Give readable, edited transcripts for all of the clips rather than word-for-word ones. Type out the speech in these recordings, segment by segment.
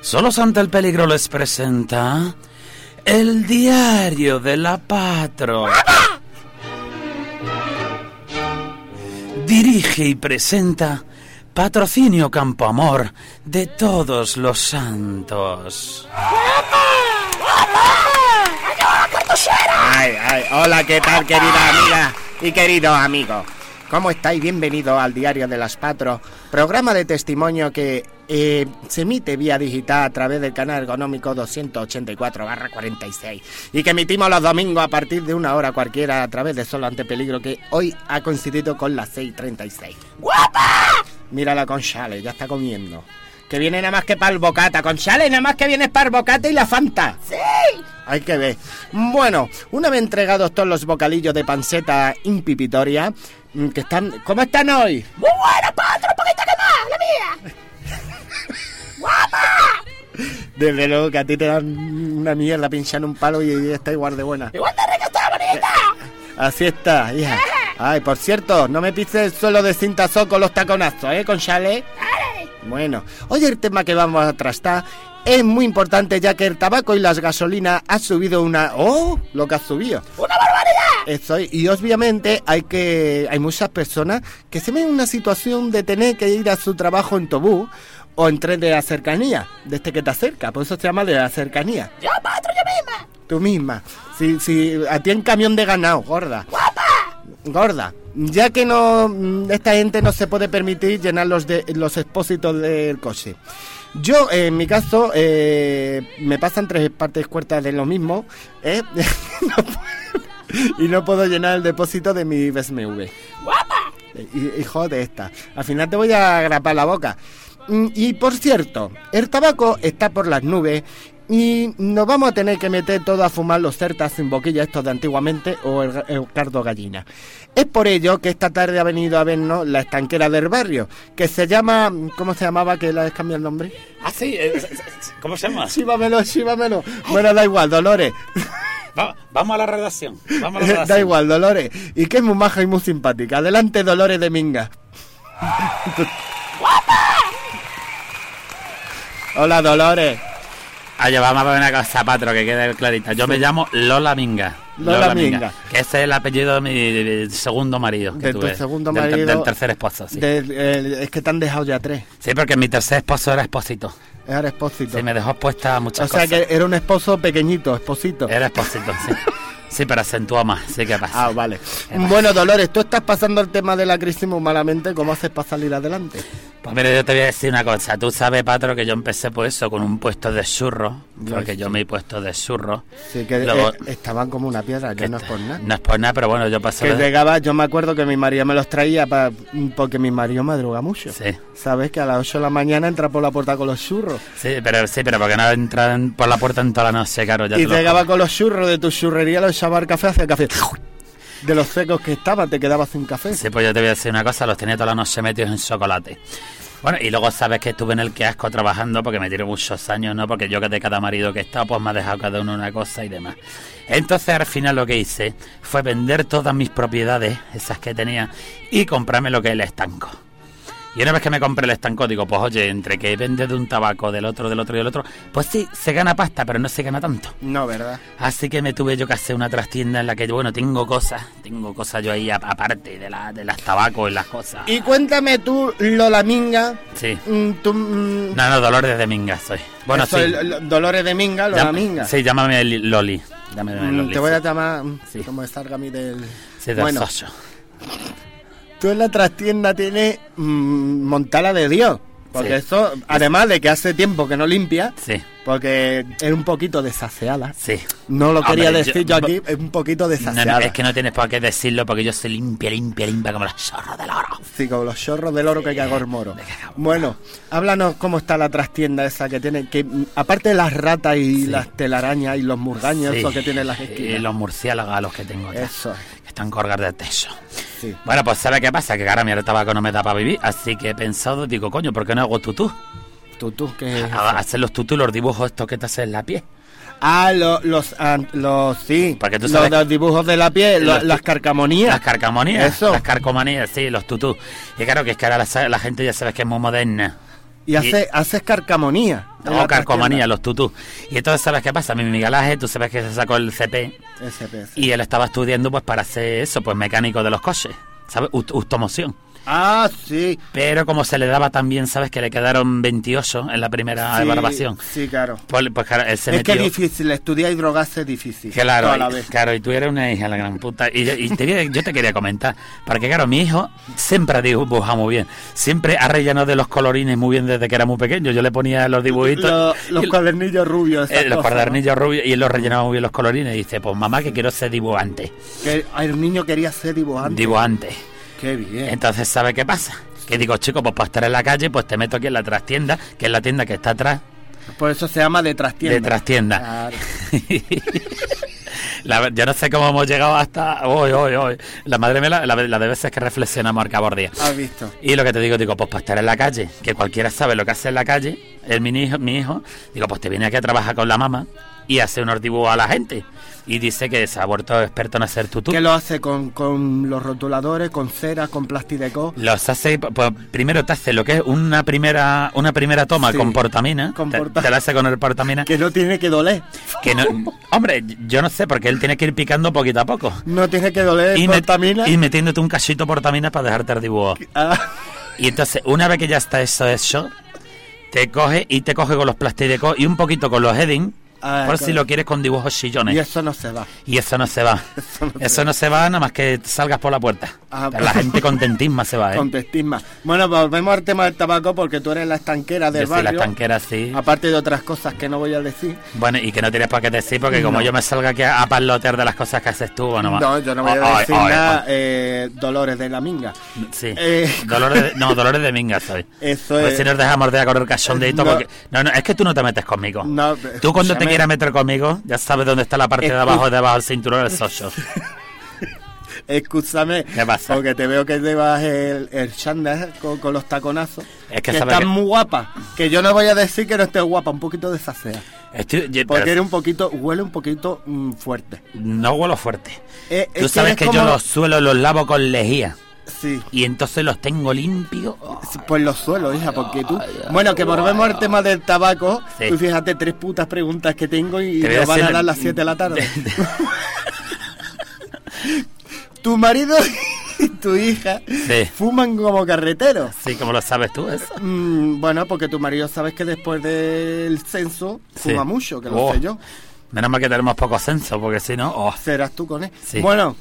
Solos ante el peligro les presenta el diario de la Patro. Dirige y presenta Patrocinio Campo Amor de Todos los Santos. Hola, ¿qué tal, querida amiga y queridos amigos? ¿Cómo estáis? Bienvenidos al Diario de las Patro, programa de testimonio que se emite vía digital a través del canal económico 284/46 y que emitimos los domingos a partir de una hora cualquiera a través de Solo ante Peligro, que hoy ha coincidido con las 6:36. ¡Guapa! Mírala con Chale, ya está comiendo. Que viene nada más que para el bocata. Con Chale nada más que viene para el bocata y la Fanta. ¡Sí! Hay que ver. Bueno, una vez entregados todos los bocadillos de panceta impipitoria, que están... ¿Cómo están hoy? ¡Muy buena, Patro! ¡Un poquito que más! ¡La mía! ¡Guapa! Desde luego que a ti te dan una mierda pinchando un palo y está igual de buena. ¡Igual de rica está, bonita! Así está, hija. Ay, por cierto, no me pises el suelo de cinta con los taconazos, ¿con Chale? Bueno, hoy el tema que vamos a tratar es muy importante, ya que el tabaco y las gasolinas ha subido una... ¡Oh! Lo que ha subido. ¡Una barbaridad! Eso, y obviamente hay muchas personas que se ven en una situación de tener que ir a su trabajo en autobús o en tren de la cercanía, de este que te acerca, por eso se llama de la cercanía. ¡Yo, Patro, yo misma! Tú misma. Si a ti en camión de ganado, gorda. ¡Guapa! Gorda, ya que no, esta gente no se puede permitir llenar los expósitos del coche. Yo, en mi caso, me pasan 3 partes cuartas de lo mismo, y no puedo llenar el depósito de mi BMW. ¡Guapa! Hijo de esta. Al final te voy a grapar la boca. Y por cierto, el tabaco está por las nubes y nos vamos a tener que meter todo a fumar los certas sin boquilla, estos de antiguamente, o el cardo gallina. Es por ello que esta tarde ha venido a vernos la estanquera del barrio, que se llama... ¿Cómo se llamaba? Que la cambiado el nombre. Ah, sí, ¿cómo se llama? Chíbamelo. Bueno, da igual, Dolores. Vamos a la redacción. Da igual, Dolores. Y que es muy maja y muy simpática. Adelante, Dolores de Minga. Hola, Dolores. Oye, vamos a ver una cosa, Patro, que quede clarita. Yo me llamo Lola Minga. Lola Minga. Que ese es el apellido de mi segundo marido. Que de tu segundo marido. Del tercer esposo, sí. Es que te han dejado ya 3. Sí, porque mi tercer esposo era Expósito. Era Expósito. Sí, me dejó puesta muchas cosas. O sea que era un esposo pequeñito, Esposito. Era Expósito, sí. Sí, pero acentúa más, sí que pasa. Ah, vale. Bueno, Dolores, tú estás pasando el tema de la crisis muy malamente. ¿Cómo haces para salir adelante? Pues mira, yo te voy a decir una cosa. Tú sabes, Patro, que yo empecé por eso, con un puesto de churros, porque yo me he puesto de churros. Sí, que luego, estaban como una piedra, que no es por nada. No es por nada, pero bueno, yo pasé... Que llegaba, yo me acuerdo que mi marido me los traía porque mi marido madruga mucho. Sí. ¿Sabes? Que a las 8 de la mañana entra por la puerta con los churros. Sí, pero porque no entran por la puerta en toda la noche, claro. Ya y llegaba con los churros de tu churrería, los echaba al café, hacía café. De los secos que estaban, te quedabas sin café. Sí, pues yo te voy a decir una cosa, los tenía toda la noche metidos en chocolate. Bueno, y luego sabes que estuve en el kiosco trabajando porque me tiré muchos años, ¿no? Porque yo que de cada marido que he estado, pues me ha dejado cada uno una cosa y demás. Entonces al final lo que hice fue vender todas mis propiedades, esas que tenía, y comprarme lo que es el estanco. Y una vez que me compré el estanco, digo, pues oye, entre que vende de un tabaco, del otro, pues sí, se gana pasta, pero no se gana tanto. No, ¿verdad? Así que me tuve yo que hacer una trastienda en la que, bueno, tengo cosas yo ahí aparte de las tabacos y las cosas. Y cuéntame tú, Lola Minga. Sí. No, Dolores de Minga soy. Bueno, eso, sí. Dolores de Minga, Lola Minga. Sí, llámame Loli. Te voy a llamar, como salga a mí del... Sí, del socio. Tú en la trastienda tienes montala de Dios, porque eso, además de que hace tiempo que no limpia, sí, porque es un poquito desaseada. Sí. No lo quería decir yo aquí, es un poquito desaseada. No, es que no tienes por qué decirlo, porque yo soy limpia como los chorros del oro. Sí, como los chorros del oro que cagó el moro. Bueno, háblanos cómo está la trastienda esa que tiene, que aparte de las ratas y las telarañas y los murgaños, eso que tienen las esquinas. Y los murciélagos los que tengo ya. Eso. Que están colgados de techo. Sí. Bueno, pues ¿sabes qué pasa? Que ahora mi tabaco no me da para vivir, así que he pensado, digo, coño, ¿por qué no hago tutú? ¿Tutú qué es? Hacer los tutú, los dibujos estos que te hacen en la piel. Ah, sí. Porque tú sabes, los dibujos de la piel, las carcamonías. Las carcamonías. Eso. Las carcomanías, sí, los tutús. Y claro que es que ahora la gente ya sabes que es muy moderna. Y haces carcamonía. No, carcomanía, los tutús. Y entonces, ¿sabes qué pasa? Mi Miguel Ángel, tú sabes que se sacó el CP. Y él estaba estudiando pues para hacer eso, pues mecánico de los coches, ¿sabes? Automoción. Ah, sí. Pero como se le daba tan bien, ¿sabes? Que le quedaron 28 en la primera evaluación. Sí, claro. Pues claro, él se es metió... que es difícil, estudiar y drogarse es difícil. Claro, toda la vez. Claro, y tú eres una hija de la gran puta. Yo te quería comentar, porque claro, mi hijo siempre ha dibujado muy bien. Siempre ha rellenado de los colorines muy bien desde que era muy pequeño. Yo le ponía los dibujitos. Los cuadernillos rubios. Los cuadernillos rubios, y él los rellenaba muy bien los colorines. Y dice, pues mamá, que quiero ser dibujante. Que el niño quería ser dibujante. Dibujante. Qué bien. Entonces, ¿sabe qué pasa? Que digo, chico, pues para estar en la calle, pues te meto aquí en la trastienda, que es la tienda que está atrás. Por eso se llama de trastienda. De trastienda. Claro. Yo no sé cómo hemos llegado hasta hoy. La madre mía, la de veces que reflexionamos al cabo del día. Has visto. Y lo que te digo, pues para estar en la calle, que cualquiera sabe lo que hace en la calle, mi hijo, digo, pues te viene aquí a trabajar con la mamá y hace unos dibujos a la gente. Y dice que se ha vuelto experto en hacer tutú. ¿Qué lo hace con los rotuladores, con cera, con plastideco? Los hace, pues primero te hace lo que es una primera toma con portamina. Te la hace con el portamina. Que no tiene que doler. Que no, hombre, yo no sé, porque él tiene que ir picando poquito a poco. No tiene que doler portamina. Y metiéndote un cachito portamina para dejarte el dibujo. Y entonces, una vez que ya está eso hecho, te coge con los plastidecos y un poquito con los heading. Por si lo quieres con dibujos chillones. Y eso no se va. Eso no se va nada más que salgas por la puerta. Pero la gente contentísima se va, ¿eh? Contentísima. Bueno, volvemos al tema del tabaco, porque tú eres la estanquera del barrio. La estanquera, sí. Aparte de otras cosas que no voy a decir. Bueno, y que no tienes por qué decir, porque como yo me salga aquí a parlotear de las cosas que haces tú, bueno, no, yo no voy a decir nada. Dolores de la minga. Sí. Dolores de minga, ¿sabes? Eso pues es. si nos dejamos de con el cachondeito, porque... No, es que tú no te metes conmigo. No, tú cuando te quieras meter conmigo, ya sabes dónde está la parte de abajo del cinturón del socio. Escúchame, ¿qué pasa? Porque te veo que llevas el chándal con los taconazos. Es que estás muy guapa. Que yo no voy a decir que no estés guapa, un poquito desasea. Porque eres huele un poquito fuerte. No huelo fuerte. Tú sabes que yo los suelos los lavo con lejía. Sí. Y entonces los tengo limpios. Pues los suelos, hija, porque tú... Bueno, que volvemos al tema del tabaco. Sí. Tú fíjate, 3 putas preguntas que tengo y nos van a dar las 7 de la tarde. Tu marido y tu hija fuman como carreteros. Sí, ¿cómo lo sabes tú eso? Bueno, porque tu marido sabes que después del censo fuma mucho, que lo sé yo. Menos mal que tenemos poco censo, porque si no... Serás tú con él. Sí. Bueno...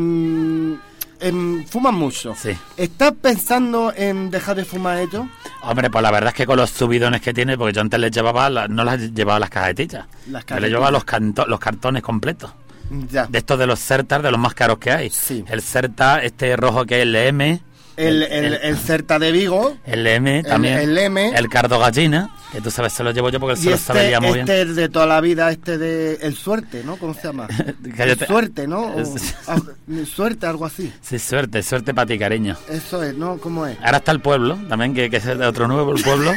fuman mucho. Sí. ¿Estás pensando en dejar de fumar ellos? Hombre, pues la verdad es que con los subidones que tiene, porque yo antes les llevaba, no las llevaba las cajetillas. Me les llevaba los cartones completos. Ya. De estos de los Certar, de los más caros que hay. Sí. El Certar, este rojo que es el M. El Certa de Vigo. El M también. El M. El Cardo Gallina, que tú sabes, se lo llevo yo porque él se lo sabe ya muy bien. Este de toda la vida, de El Suerte, ¿no? ¿Cómo se llama? Suerte, ¿no? Suerte, algo así. Sí, suerte para ti, cariño. Eso es, ¿no? ¿Cómo es? Ahora está el Pueblo, también, que es de otro nuevo, el Pueblo.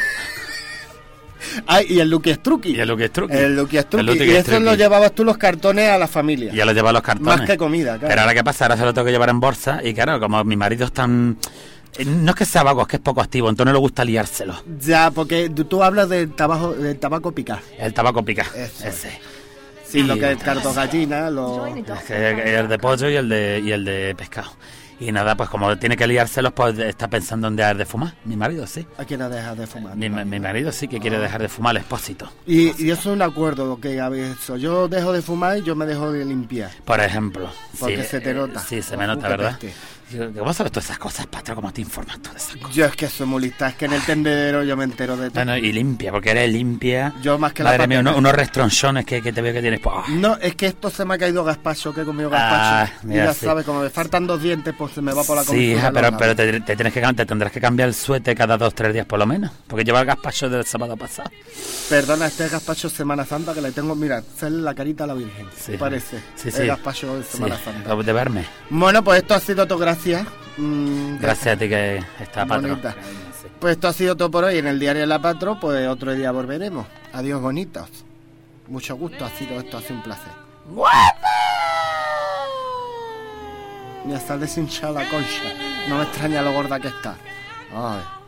Y el Lucky Strucky. Y el Lucky Strucky. Y eso lo llevabas tú los cartones a la familia. Ya lo llevaba los cartones. Más que comida, claro. Pero ahora, ¿qué pasa? Ahora se lo tengo que llevar en bolsa. Y claro, como mi marido es tan... No es que sea vago, es que es poco activo, entonces no le gusta liárselo. Ya, porque tú hablas del tabaco picar. El tabaco picar, ese. Sí, lo que es el cardo gallina, el de pollo y el de pescado. Y nada, pues como tiene que liárselos, pues está pensando en dejar de fumar. Mi marido sí. ¿A quién ha dejado de fumar? Mi marido sí que quiere dejar de fumar, el Expósito. Y eso es un acuerdo que habéis hecho. Yo dejo de fumar y yo me dejo de limpiar. Por ejemplo. Porque se te nota. Sí, se me nota, ¿verdad? ¿Cómo sabes todas esas cosas, Patrón? ¿Cómo te informas tú de esas cosas? Yo es que soy muy lista, es que en el tendedero yo me entero de todo. Bueno, y limpia, porque eres limpia. Yo más que madre mía, unos restronchones que te veo que tienes. ¡Oh! No, es que esto se me ha caído gazpacho, que he comido gazpacho. Mira, y ya sabes, como me faltan 2 dientes, pues se me va por la comida. Sí, hija, pero te tendrás que cambiar el suéter cada 2-3 días por lo menos, porque lleva el gazpacho del sábado pasado. Perdona, este gazpacho Semana Santa que le tengo, mira, hacerle la carita a la Virgen, parece. Sí. El gazpacho de Semana Santa. De verme. Bueno, pues esto ha sido todo, gracias. Gracias a ti que está, Patro. Pues esto ha sido todo por hoy en el Diario de la Patro, pues otro día volveremos. Adiós, bonitos. Mucho gusto, ha sido un placer. Me está deshinchada la concha. No me extraña lo gorda que está. Ay.